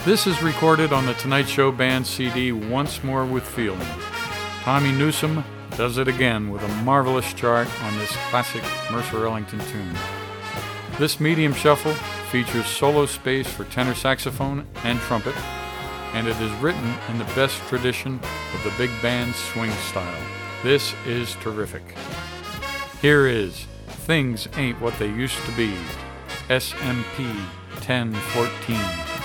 This is recorded on the Tonight Show Band CD Once More with Feeling. Tommy Newsom does it again with a marvelous chart on this classic Mercer Ellington tune. This medium shuffle features solo space for tenor saxophone and trumpet, and it is written in the best tradition of the big band swing style. This is terrific. Here is Things Ain't What They Used to Be, SMP 1014.